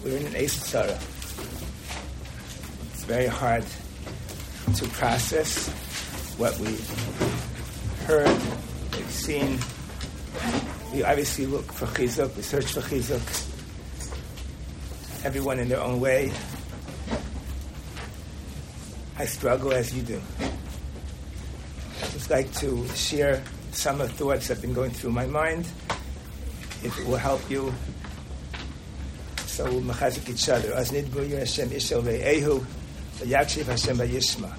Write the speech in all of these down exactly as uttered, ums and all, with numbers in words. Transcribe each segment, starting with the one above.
We're in an Eis Tzara. It's very hard to process what we've heard, we've seen. We obviously look for chizuk, we search for chizuk, everyone in their own way. I struggle as you do. I'd just like to share some of the thoughts that have been going through my mind. If it will help you, so we'll mechazik each other. As nidbu yer Hashem ishel ve'ehu, v'yakshiv Hashem v'yishma.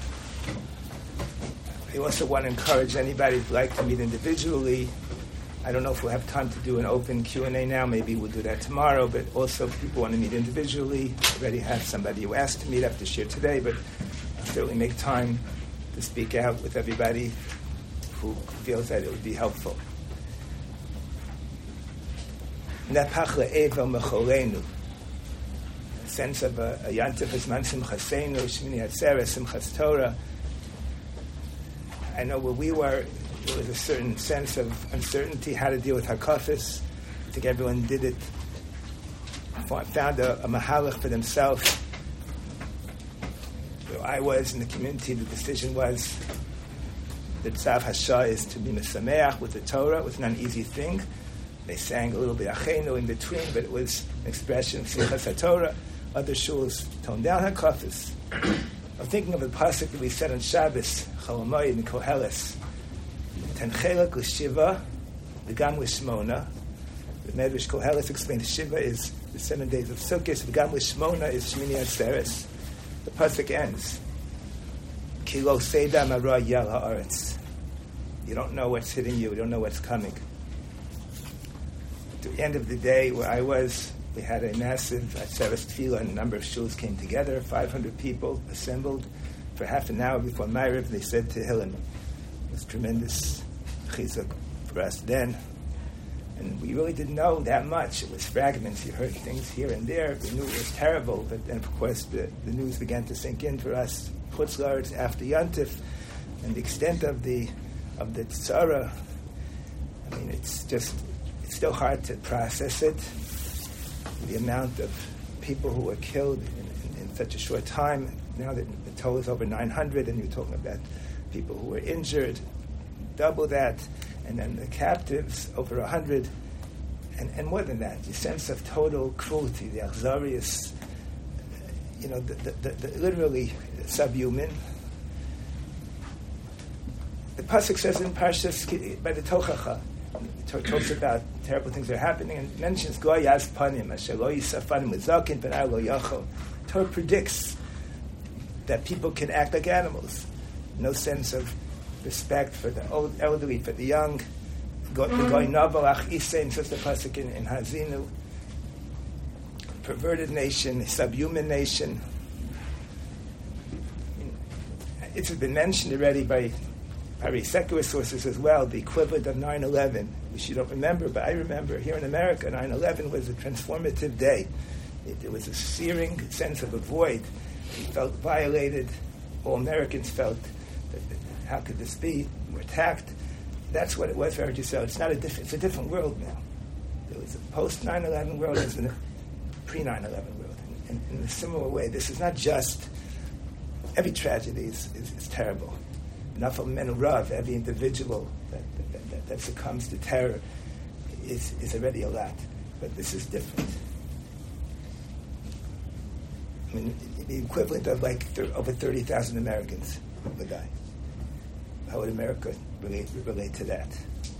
I also want to encourage anybody who'd like to meet individually. I don't know if we'll have time to do an open Q and A now. Maybe we'll do that tomorrow. But also, if people want to meet individually, I already have somebody who asked to meet up to share today. But I'll certainly make time to speak out with everybody who feels that it would be helpful. Nepach le'evel mecholenu. A sense of a, a yantif esman simchasenu, shmini atzeres, simchas Torah. I know where we were, there was a certain sense of uncertainty, how to deal with hakafis. I think everyone did it, found a, a mahalach for themselves. Where I was in the community, the decision was that Tzav Hasha is to be mesameach with the Torah. It was not an easy thing. They sang a little bit achenu in between, but it was an expression of simchas HaTorah. Other shuls toned down hakafis. I'm thinking of the pasuk that we said on Shabbos, Chalamoyed in Koheles. Tenchelak l'shiva, v'gam l'shmona. The Medrash Koheles explains Shiva is the seven days of Sukkot, v'gam l'shmona is Shmini Atzeres. The pasuk ends, Ki lo seda mara yal ha'aretz. You don't know what's hitting you, you don't know what's coming. At the end of the day, where I was, we had a massive Atzeres Tefillah, and a number of shuls came together, five hundred people assembled for half an hour before Ma'ariv. They said Tehillim. It was tremendous chizuk for us then. And we really didn't know that much. It was fragments. You heard things here and there. We knew it was terrible, but then, of course, the, the news began to sink in for us. Chutz La'aretz after Yantif, and the extent of the of the tzara. I mean, it's just, it's still hard to process it. The amount of people who were killed in, in, in such a short time. Now that the toll is over nine hundred, and you're talking about people who were injured, double that, and then the captives, over one hundred, and, and more than that, the sense of total cruelty, the achzarius, you know, the, the, the, the literally subhuman. The pasuk says in Parshas by the Tochacha, it talks about terrible things that are happening, and mentions Goy Yaz Panim, Asher Lo Yisafanim Lizakin Ben Lo Yachol. Torah predicts that people can act like animals. No sense of respect for the old elderly, for the young. The Goy Nabalach Isein, says the pasuk in, in Hazinu. Perverted nation, subhuman nation. It's been mentioned already by very secular sources as well, the equivalent of nine eleven, which you don't remember, but I remember here in America, nine eleven was a transformative day. It, there was a searing sense of a void. We felt violated. All Americans felt, that, that, how could this be? We're attacked. That's what it was for Eretz Yisrael. It's not a different, it's a different world now. There was a post nine eleven world, there's been a pre nine eleven world. And, and in a similar way, this is not just, every tragedy is, is, is terrible. Nafal Menu Rav, every individual that, that, that, that succumbs to terror is, is already a lot. But this is different. I mean, the equivalent of like th- over thirty thousand Americans would die. How would America relate, relate to that?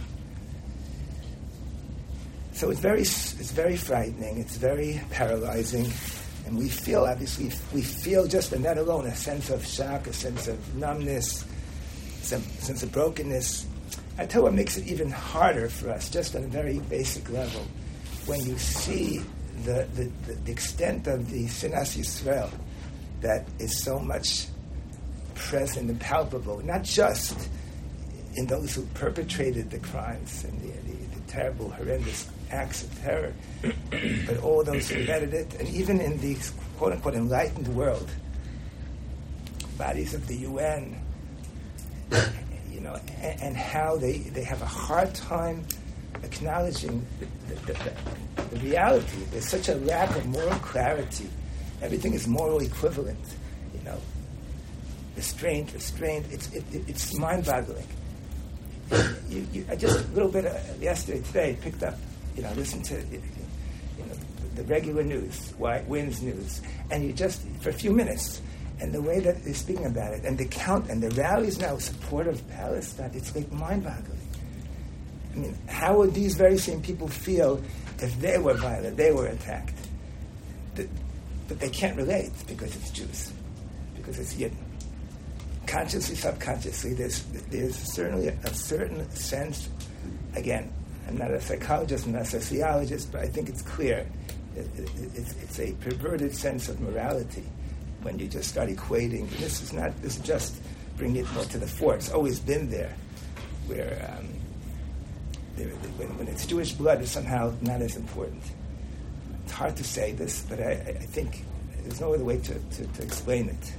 So it's very, it's very frightening. It's very paralyzing. And we feel, obviously, we feel just in that alone a sense of shock, a sense of numbness, some sense of brokenness. I tell you what makes it even harder for us, just on a very basic level, when you see the, the, the, the extent of the Sinas Yisrael that is so much present and palpable, not just in those who perpetrated the crimes and the, the, the terrible, horrendous acts of terror, but all those who embedded it, and even in the quote-unquote enlightened world, bodies of the U N, you know, and, and how they, they have a hard time acknowledging the, the, the, the reality. There's such a lack of moral clarity. Everything is moral equivalent, you know. Restraint, restraint, it's, it, it, it's mind-boggling. You, you, I just, a little bit uh, yesterday, today, picked up, you know, listened to, you know, the regular news, White Winds news, and you just, for a few minutes, and the way that they're speaking about it, and the count, and the rallies now in support of Palestine, it's like mind-boggling. I mean, how would these very same people feel if they were violent, they were attacked? But, but they can't relate because it's Jews, because it's Yidden. Consciously, subconsciously, there's there's certainly a certain sense, again, I'm not a psychologist, I'm not a sociologist, but I think it's clear. It, it, it's, it's a perverted sense of morality when you just start equating. And this is not, this is just bringing it more to the fore. It's always been there, where um, there, when, when it's Jewish blood, it's somehow not as important. It's hard to say this, but I, I think there's no other way to, to, to explain it.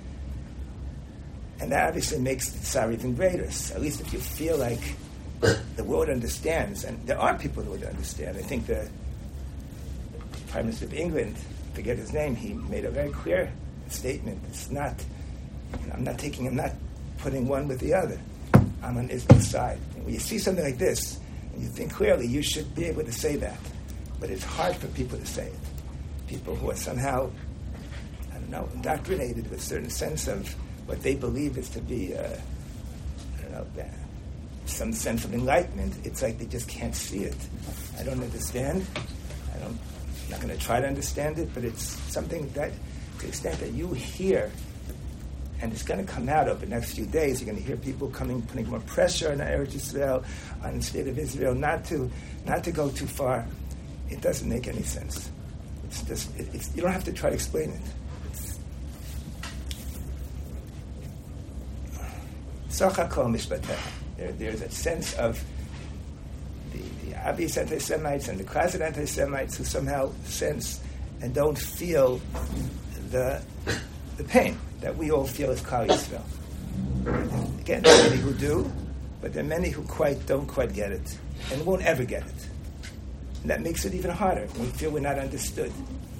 And that obviously makes the tsar even greater. So at least if you feel like the world understands, and there are people who would understand. I think the Prime Minister of England, I forget his name, he made a very clear statement. It's not, you know, I'm not taking, I'm not putting one with the other. I'm on Israel's side. And when you see something like this, and you think clearly, you should be able to say that. But it's hard for people to say it. People who are somehow, I don't know, indoctrinated with a certain sense of what they believe is to be, uh, I don't know, some sense of enlightenment. It's like they just can't see it. I don't understand. I don't, I'm not going to try to understand it, but it's something that, to the extent that you hear, and it's going to come out over the next few days, you're going to hear people coming, putting more pressure on Eretz Yisrael, on the state of Israel, not to, not to go too far. It doesn't make any sense. It's just, it, it's, you don't have to try to explain it. There, there's a sense of the, the obvious anti-Semites and the closet anti-Semites who somehow sense and don't feel the the pain that we all feel as Klal Yisrael. Again, there are many who do, but there are many who quite don't quite get it and won't ever get it. And that makes it even harder when we feel we're not understood.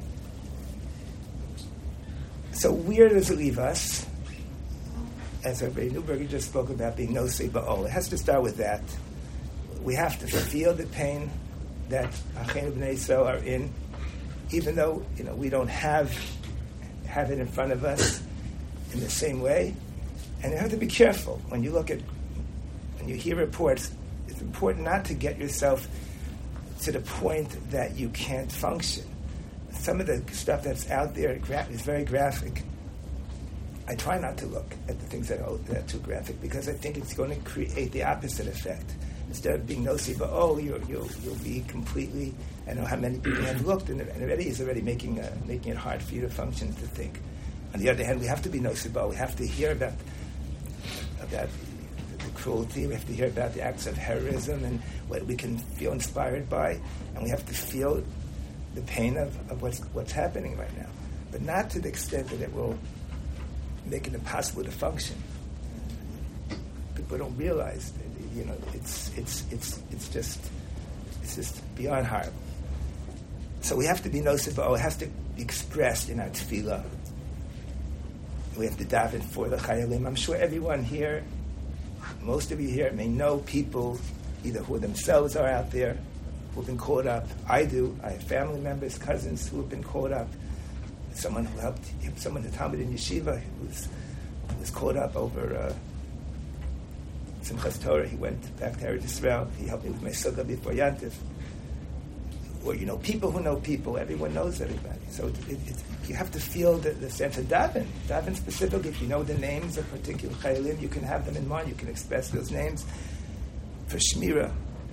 So where does it leave us? As Rabbi Newberger just spoke about being nosei ba'ol. It has to start with that. We have to feel the pain that Acheinu B'nai Yisrael are in, even though, you know, we don't have have it in front of us in the same way. And you have to be careful when you look at, when you hear reports. It's important not to get yourself to the point that you can't function. Some of the stuff that's out there is very graphic. I try not to look at the things that are, that are too graphic because I think it's going to create the opposite effect. Instead of being nosei ba'ol, you'll, you'll, you'll be completely, I know how many people have looked, and it already is already making, uh, making it hard for you to function, to think. On the other hand, we have to be nosei ba'ol. We have to hear about, about the, the cruelty. We have to hear about the acts of heroism and what we can feel inspired by. And we have to feel the pain of, of what's, what's happening right now. But not to the extent that it will make it impossible to function. People don't realize that, you know, it's it's it's it's just it's just beyond horrible. So we have to be nosei ba'ol. It has to be expressed in our tefillah. We have to daven for the chayalim. I'm sure everyone here, most of you here, may know people either who themselves are out there, who have been caught up. I do. I have family members, cousins who have been caught up. Someone who helped, someone, the Talmud in Yeshiva, who was, who was caught up over uh, Simchas Torah. He went back to Eretz Yisrael. He helped me with my sukkah before Yantif. Or, you know, people who know people. Everyone knows everybody. So it, it, it, you have to feel the, the sense of daven. Daven specifically, if you know the names of particular chayalim, you can have them in mind. You can express those names for Shmira.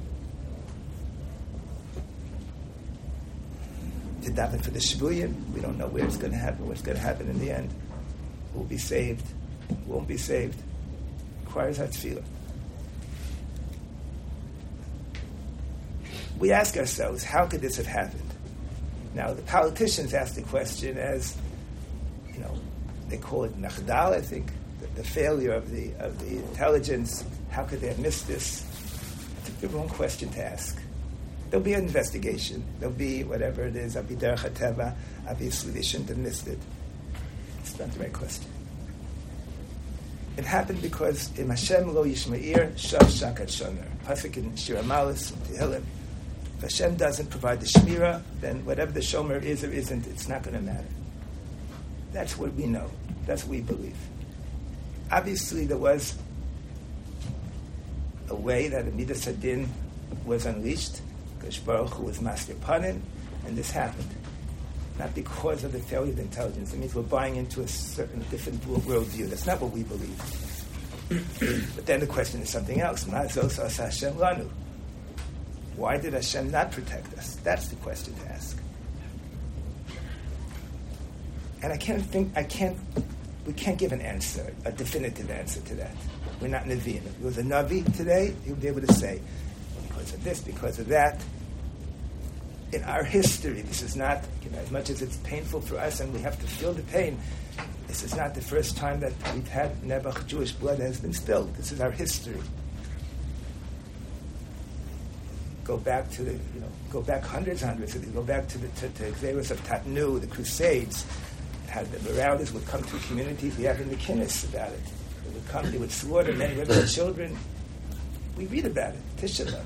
To daven for the Shvuyim. We don't know where it's going to happen, what's going to happen in the end. Who will be saved, who won't be saved. It requires our tefillah. We ask ourselves, how could this have happened? Now, the politicians ask the question as, you know, they call it nachdal, I think, the, the failure of the of the intelligence. How could they have missed this? It's the wrong question to ask. There'll be an investigation. There'll be whatever it is. There'll be derech hateva. Obviously, they shouldn't have missed it. It's not the right question. It happened because Im Hashem lo yishma'ir shav shakat shomer. Pasuk in Shir Amalis, Tehillim. If Hashem doesn't provide the shmira, then whatever the shomer is or isn't, it's not going to matter. That's what we know. That's what we believe. Obviously, there was a way that a Midas Hadin was unleashed. Kadosh Baruch Hu was master panim, and this happened. Not because of the failure of intelligence. It means we're buying into a certain different worldview. That's not what we believe. But then the question is something else. Ma zos asa Hashem lanu. Why did Hashem not protect us? That's the question to ask. And I can't think, I can't, we can't give an answer, a definitive answer to that. We're not Nevi'im. If it was a Navi today, he would be able to say, because of this, because of that. In our history, this is not, you know, as much as it's painful for us and we have to feel the pain, this is not the first time that we've had Nebuch Jewish blood has been spilled. This is our history. Go back to the, you know, go back hundreds, hundreds of years. Go back to the to, to Xeris of Tatnu, the Crusades. How the marauders would come to communities. We have in the Kinnis about it. They would come, they would slaughter men, women, and children. We read about it. Tisha B'Av.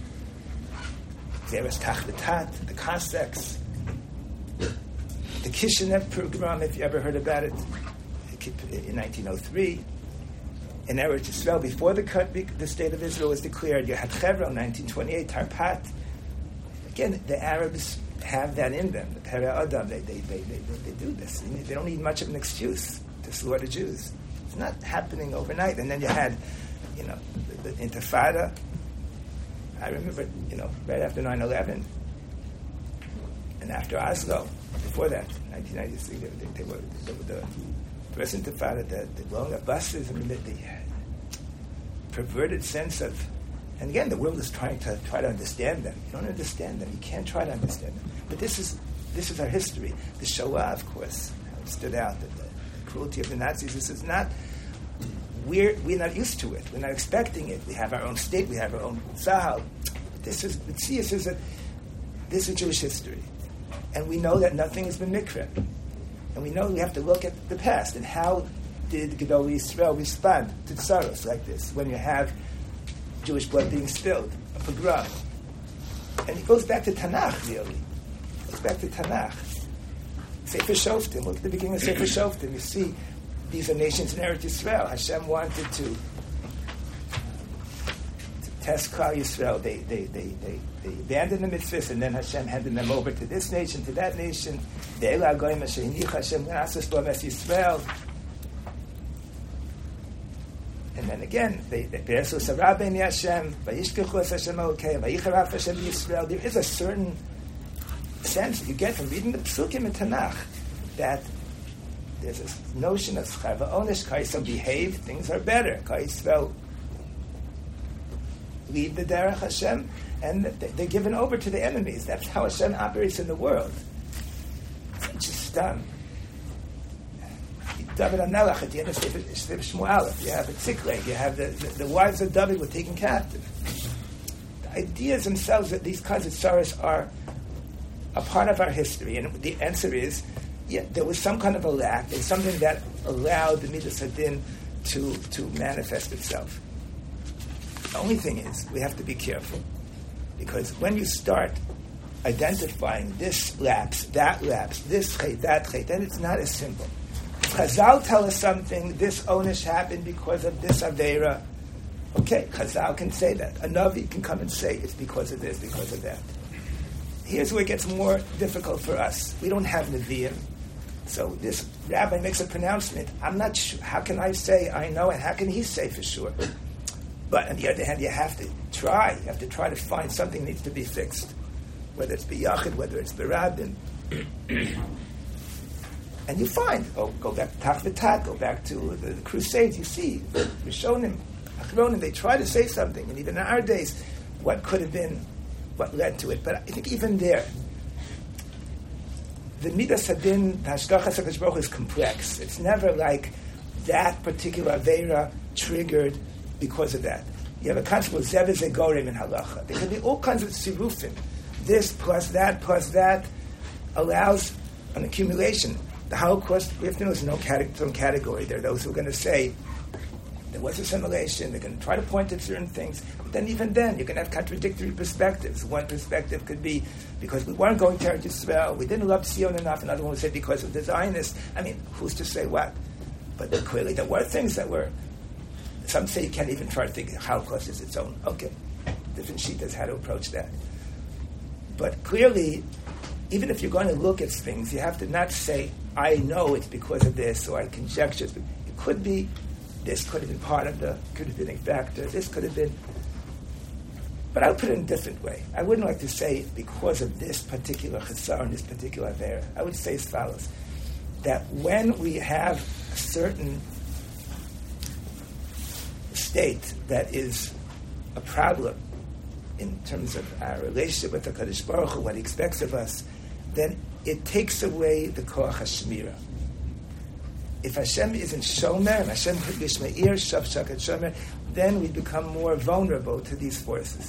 Xeris Tachletat, the Cossacks, the Kishinev pogrom, if you ever heard about it, in nineteen oh three. In Eretz Yisrael, before the the state of Israel was declared, you had Hebron, nineteen twenty-eight, Tarpat. Again, the Arabs have that in them. The Pere Adam, they, they, they, they, they do this. They don't need much of an excuse to slaughter Jews. It's not happening overnight. And then you had, you know, the, the Intifada. I remember, you know, right after nine eleven and after Oslo, before that, nineteen ninety-three, they, they, they were, they were the first Intifada, the, the blowing up buses, I mean, the, the perverted sense of, and again, the world is trying to try to understand them. You don't understand them. You can't try to understand them. But this is this is our history. The Shoah, of course, how it stood out, the, the cruelty of the Nazis. This is not, we're, we're not used to it. We're not expecting it. We have our own state. We have our own Tzahal. This is, Mitzias is a, this is Jewish history. And we know that nothing has been mikra. And we know we have to look at the past. And how did Gedol Yisrael respond to tsaros like this, when you have Jewish blood being spilled, a pogrom? And it goes back to Tanakh, really. It goes back to Tanakh. Sefer Shoftim, look at the beginning of Sefer Shoftim. You see, these are nations in Eretz Yisrael. Hashem wanted to, to test Klal Yisrael. They, they, they, they, they abandoned the mitzvahs, and then Hashem handed them over to this nation, to that nation. Ve'ela goyim asher hinich Hashem na'asas bo mes Yisrael. And then again, they Be'esu sarah be'ni Hashem, vayishkechu es Hashem Elokei, vayicharaf Hashem Yisrael. There is a certain sense that you get from reading the Psukim in Tanakh that there's this notion of Chava Onish, Kaisel behave, things are better. Kaisel leave the Derech Hashem, and they're given over to the enemies. That's how Hashem operates in the world. It's just um, David HaMelech at the end of Sefer Shmuel. You have the Tzikleg, you have the, the, the wives of David were taken captive. The ideas themselves that these kinds of tsaros are a part of our history, and the answer is, yeah, there was some kind of a lack, and something that allowed the Midas Hadin to, to manifest itself. The only thing is, we have to be careful, because when you start identifying this lapse, that lapse, this chait, that chait, then it's not as simple. If Chazal tell us something, this onish happened because of this aveira, okay, Chazal can say that. A Navi can come and say it's because of this, because of that. Here's where it gets more difficult for us. We don't have Nevi'im. So this rabbi makes a pronouncement. I'm not sure. How can I say I know, and how can he say for sure? But on the other hand, you have to try. You have to try to find something that needs to be fixed. Whether it's b'yachid, whether it's b'rabim. And you find, oh, go back to Tach V'Tat, go back to the, the Crusades, you see, Rishonim, Achronim, they try to say something. And even in our days, what could have been, what led to it. But I think even there, the Midas Hadin, the Hashgachas HaKadosh Baruch Hu is complex. It's never like that particular Aveira triggered because of that. You have a concept of Zev Zegorim in Halacha. There can be all kinds of sirufim. this plus that plus that allows an accumulation. The Holocaust, we have to know, is no cate- category. There are those who are going to say there was assimilation. They're going to try to point at certain things. But then even then, you're going to have contradictory perspectives. One perspective could be because we weren't going to Eretz Yisrael, we didn't love Zion enough. Another one would say because of the Zionists. I mean, who's to say what? But clearly there were things that were, some say you can't even try to think the Holocaust is its own. Okay, different shitas how to approach that. But clearly, even if you're going to look at things, you have to not say, I know it's because of this, or I conjecture. It could be, this could have been part of the contributing factor, this could have been. But I would put it in a different way. I wouldn't like to say because of this particular chesar and this particular avera. I would say as follows, that when we have a certain state that is a problem in terms of our relationship with the Kadosh Baruch Hu, what he expects of us, then it takes away the koach hashmira. If Hashem isn't shomer, and Hashem yishmeir shav shakat shomer, then we become more vulnerable to these forces.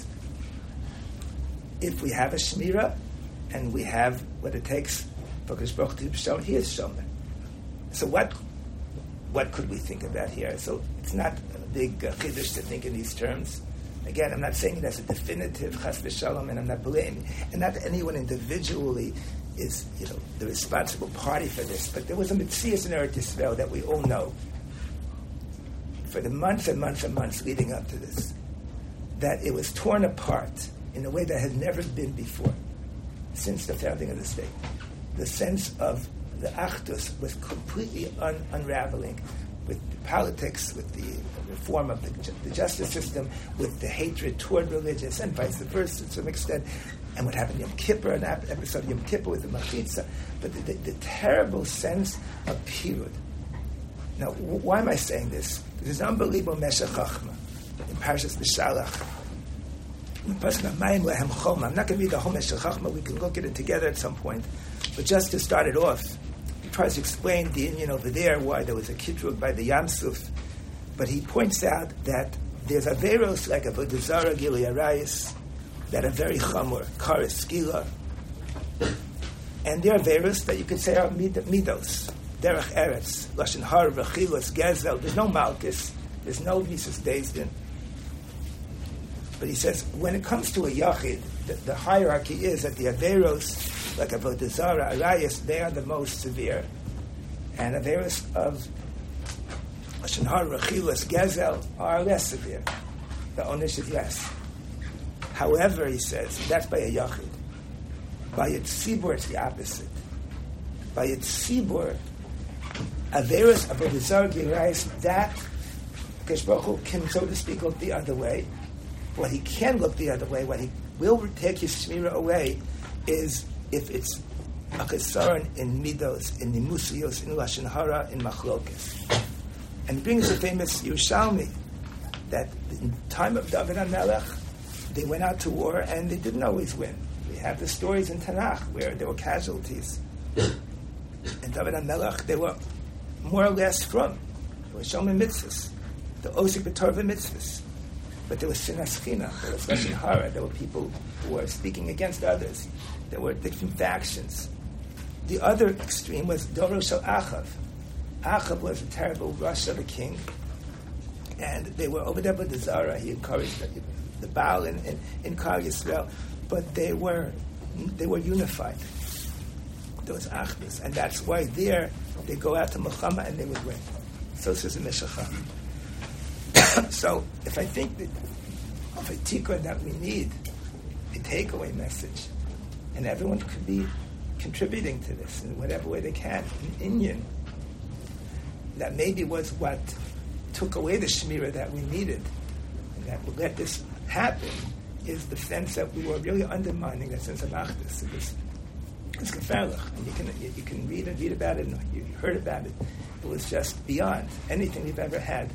If we have a shmira, and we have what it takes for Kadosh Baruch Hu to be shown, he is shomer. So what what could we think about here? So it's not a big uh, chiddush to think in these terms. Again, I'm not saying that's a definitive chas v'shalom, and I'm not blaming, and not that anyone individually is, you know, the responsible party for this. But there was a mitzias in Eretz Yisrael that we all know for the months and months and months leading up to this, that it was torn apart in a way that had never been before since the founding of the state. The sense of the achdus was completely un- unraveling. With the politics, with the reform of the, the justice system, with the hatred toward religious, and vice versa to some extent, and what happened in Yom Kippur, an episode of Yom Kippur with the Machitza, but the, the, the terrible sense of pirud. Now, w- why am I saying this? There's an unbelievable Meshech Chachma in Parshas B'Shalach. I'm not going to read the whole Meshech Chachma. We can look at it together at some point. But just to start it off, he tries to explain the Indian over there, why there was a kitrug by the Yam Suf, but he points out that there's averos like Avodah Zarah, Gilui Arayis, that are very chamor, kares, skila, and there are averos that you could say are mid- midos, derech eretz, lashon har, v'chilos, gezel. There's no malchus, there's no mises deisdin. But he says when it comes to a yachid, the, the hierarchy is that the averos like Avodah Zarah, Arayis, they are the most severe. And Averos of Lashon Hara, Rechilas, Gezel are less severe. The onus is less. However, he says, that's by a Yachid. By a Tzibur, it's the opposite. By a Tzibur, Averos, Avodah Zarah, Arayis, that Kadosh Baruch Hu can, so to speak, look the other way. What he can look the other way, what he will take his Shmira away, is if it's a chesaron in midos, in nimusios, in lashon hara, in machlokes. And he brings the famous Yerushalmi that in the time of David HaMelech, they went out to war and they didn't always win. We have the stories in Tanakh where there were casualties. And David HaMelech, they were more or less from. They were Shomer mitzvahs, the Osik B'Torah mitzvahs. But there was sinas china, there was lashon hara, there were people who were speaking against others. There were different factions. The other extreme was Doro Shel Achav. Achav was a terrible Russia, the king, and they were over there with the Zara. He encouraged the, the Baal in, in, in Kar Yisrael, but they were they were unified. There was Achdus, and that's why there they go out to Muhammad and they would win. So says the Meshachah. So if I think that of a tikkun that we need a takeaway message, and everyone could be contributing to this in whatever way they can, in Indian, that maybe was what took away the shmira that we needed, and that would let this happen, is the sense that we were really undermining that sense of achdus. It was it's gefährlich, and you can you can read and read about it, and you heard about it. It was just beyond anything we've ever had.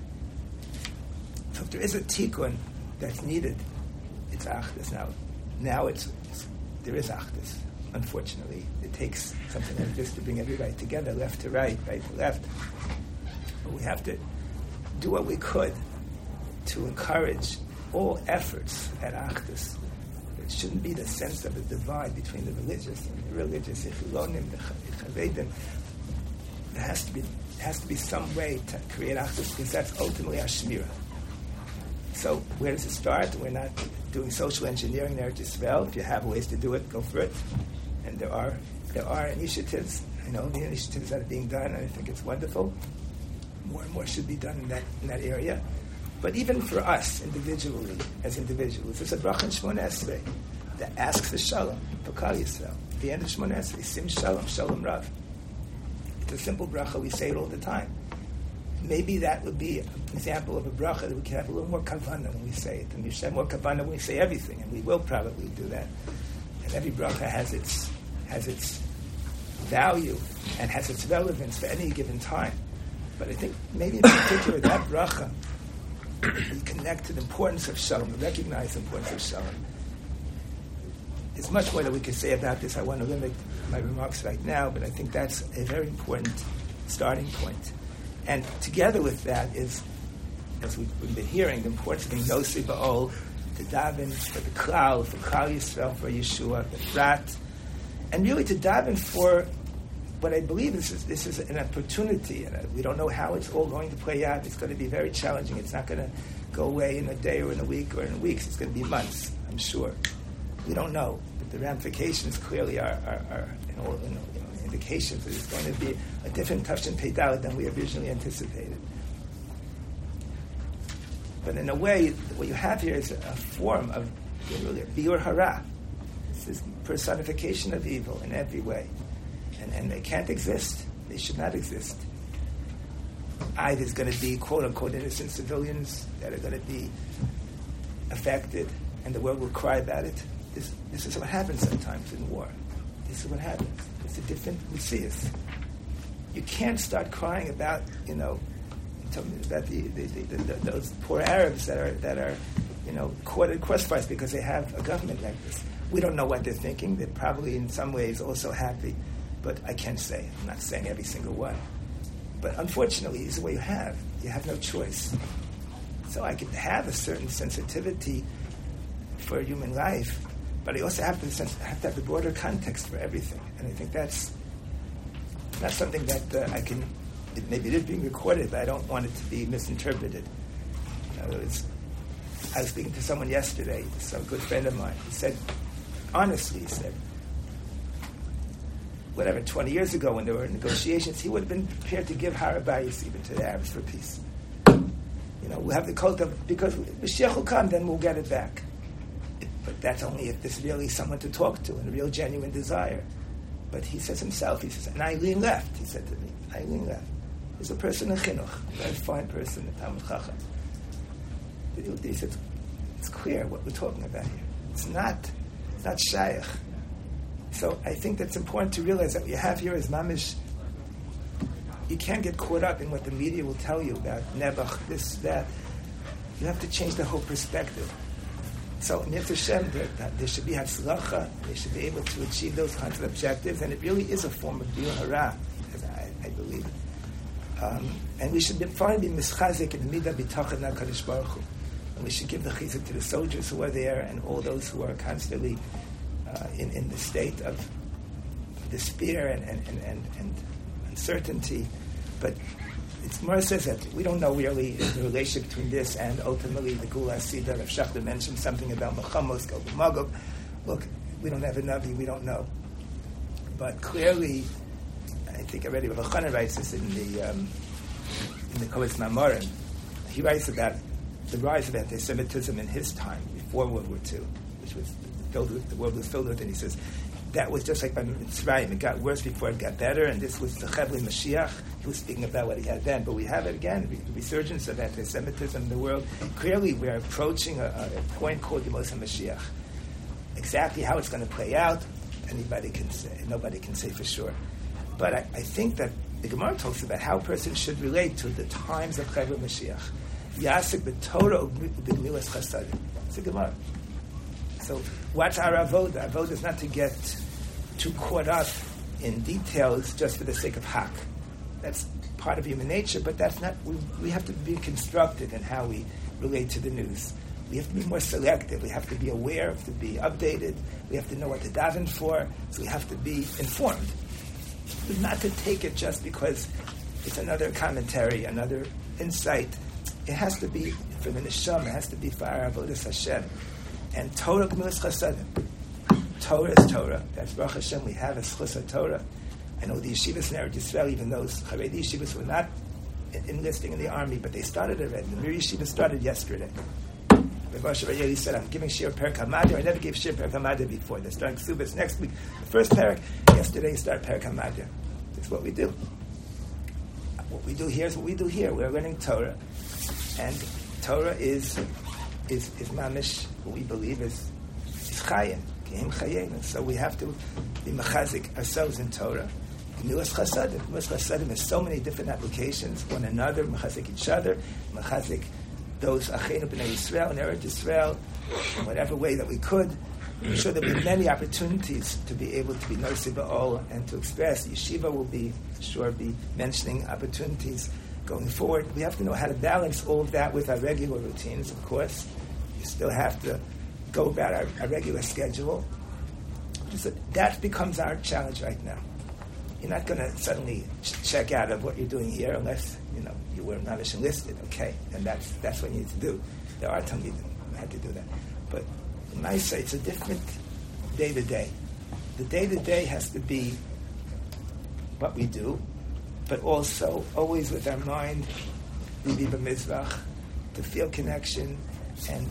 So if there is a tikkun that's needed, it's achdus. Now, now it's, it's there is achdus. Unfortunately, it takes something like this to bring everybody together, left to right, right to left. But we have to do what we could to encourage all efforts at achdus. It shouldn't be the sense of a divide between the religious and the religious. Ichilonim, the chavedim. There has to be has to be some way to create achdus, because that's ultimately our shmirah. So where does it start? We're not doing social engineering there just well. If you have ways to do it, go for it. And there are there are initiatives. I know the initiatives that are being done, and I think it's wonderful. More and more should be done in that in that area. But even for us individually, as individuals, there's a bracha in Shmona Esrei that asks for shalom for Klal Yisrael. At the end of Shmona Esrei, sim shalom, shalom rav. It's a simple bracha. We say it all the time. Maybe that would be an example of a bracha that we can have a little more kavanah when we say it, and we should have more kavanah when we say everything, and we will probably do that. And every bracha has its has its value and has its relevance for any given time. But I think maybe in particular that bracha, we connect to the importance of shalom, we recognize the importance of shalom. There's much more that we could say about this. I want to limit my remarks right now, but I think that's a very important starting point. And together with that is, as we've been hearing, the importance of being Nosei Ba'ol, to daven for the Klal, for Klal Yisrael, for Yeshua, the Prat, and really to daven for what I believe is this is an opportunity, and we don't know how it's all going to play out. It's going to be very challenging. It's not going to go away in a day or in a week or in weeks. It's going to be months, I'm sure. We don't know, but the ramifications clearly are, are, are you know, you know, you know, indications that it's going to be a different Tafshin Pei Dalet than we originally anticipated. But in a way, what you have here is a form of really biur hara. It's this personification of evil in every way. And, and they can't exist. They should not exist. Either there's going to be quote-unquote innocent civilians that are going to be affected, and the world will cry about it. This, this is what happens sometimes in war. This is what happens. It's a different Messias. You can't start crying about, you know, about the, the, the, the, those poor Arabs that are that are, you know, caught at crossfires because they have a government like this. We don't know what they're thinking. They're probably in some ways also happy, but I can't say. I'm not saying every single one. But unfortunately, this is what you have. You have no choice. So I can have a certain sensitivity for human life, but I also have to, have to have the broader context for everything. And I think that's not something that uh, I can, it, maybe it is being recorded, but I don't want it to be misinterpreted. In other words, I was speaking to someone yesterday, some good friend of mine. He said, honestly, he said, whatever, twenty years ago when there were negotiations, he would have been prepared to give Har HaBayis even to the Arabs for peace. You know, we'll have the cult of, because Mashiach will come, then we'll get it back. But that's only if there's really someone to talk to and a real genuine desire. But he says himself, he says, and Eileen left, he said to me, Eileen left. There's a person in Chinuch, a very fine person, a Talmud Chacham. He said, it's clear what we're talking about here. It's not, it's not shaykh. So I think that's important to realize that what you have here is mamish. You can't get caught up in what the media will tell you about Nebuch, this, that. You have to change the whole perspective. So in Yitzhak Hashem, there, there should be hatzlacha. They should be able to achieve those kinds of objectives, and it really is a form of biur hara, as I, I believe. Um, and we should be, finally be mischazik in the midah b'tachon HaKadosh Baruch Hu. And we should give the chizuk to the soldiers who are there and all those who are constantly uh, in, in the state of despair and, and, and, and, and uncertainty. But it's more says that we don't know really the relationship between this and ultimately the Gula Sida. Rav Shachter mentioned something about Mechamos, Gog and Magog. Look, we don't have a Navi, we don't know. But clearly, I think already Rav Chana writes this in the um, in the Kovetz Mamorim. He writes about the rise of anti-Semitism in his time, before World War Two, which was filled with, the world was filled with, and he says, that was just like by Mitzrayim. It got worse before it got better, and this was the Chevli Mashiach. He was speaking about what he had then, but we have it again, the resurgence of anti-Semitism in the world. Clearly, we're approaching a, a point called Yemos HaMashiach. Exactly how it's going to play out, anybody can say, nobody can say for sure. But I, I think that the Gemara talks about how a person should relate to the times of Chevli Mashiach. Yasik b'Torah u'b'gmilas chasadim. It's a Gemara. So what's our avoda? Avoda is not to get too caught up in details just for the sake of hak. That's part of human nature, but that's not. We, we have to be constructive in how we relate to the news. We have to be more selective. We have to be aware, we have to be updated. We have to know what to daven for. So we have to be informed. But not to take it just because it's another commentary, another insight. It has to be for the neshama. It has to be for our avodas Hashem. And Torah gemilas chasadim. Torah is Torah. That's Baruch Hashem. We have a schus Torah. I know the yeshivas in Eretz Yisrael, even those Haredi yeshivas were not enlisting in the army, but they started already. The Mir yeshiva started yesterday. Rav Asher Vayeli said, I'm giving Shir Perek HaMadir. I never gave Shir Perek HaMadir before. They're starting Ksubas next week. The first Perek, yesterday, start Perek HaMadir. That's what we do. What we do here is what we do here. We're learning Torah. And Torah is is is mamish, what we believe is, is chayim. Gehem chayim. So we have to be mechazik ourselves in Torah. Gemilas chasadim. Gemilas chasadim has so many different applications. One another, mechazik each other, mechazik those Achenu B'nai Yisrael and Eretz Yisrael, in whatever way that we could. I'm sure there will be many opportunities to be able to be Nosei B'Ol and to express. Yeshiva will be, sure, be mentioning opportunities going forward. We have to know how to balance all of that with our regular routines, of course. You still have to go about our, our regular schedule. So that becomes our challenge right now. You're not going to suddenly ch- check out of what you're doing here unless, you know, you were not enlisted, okay? And that's that's what you need to do. There are Talmidim who had to do that. But in my say, it's a different day-to-day. The day-to-day has to be what we do, but also always with our mind, Libi B'Mizrach, to feel connection. And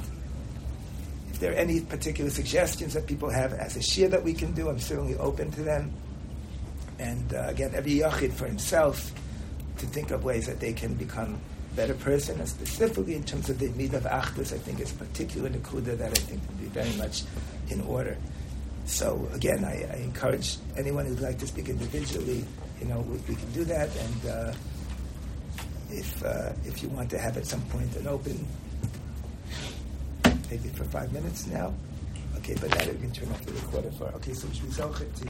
if there are any particular suggestions that people have as a shir that we can do, I'm certainly open to them. And uh, again, every yachid for himself to think of ways that they can become a better person, and specifically in terms of the midah of achdus, I think is a particular nekuda that I think would be very much in order. So again, I, I encourage anyone who'd like to speak individually, you know, we, we can do that. And uh, if uh, if you want to have at some point an open, maybe for five minutes now, okay, but that we can turn off the recorder for. Okay, so we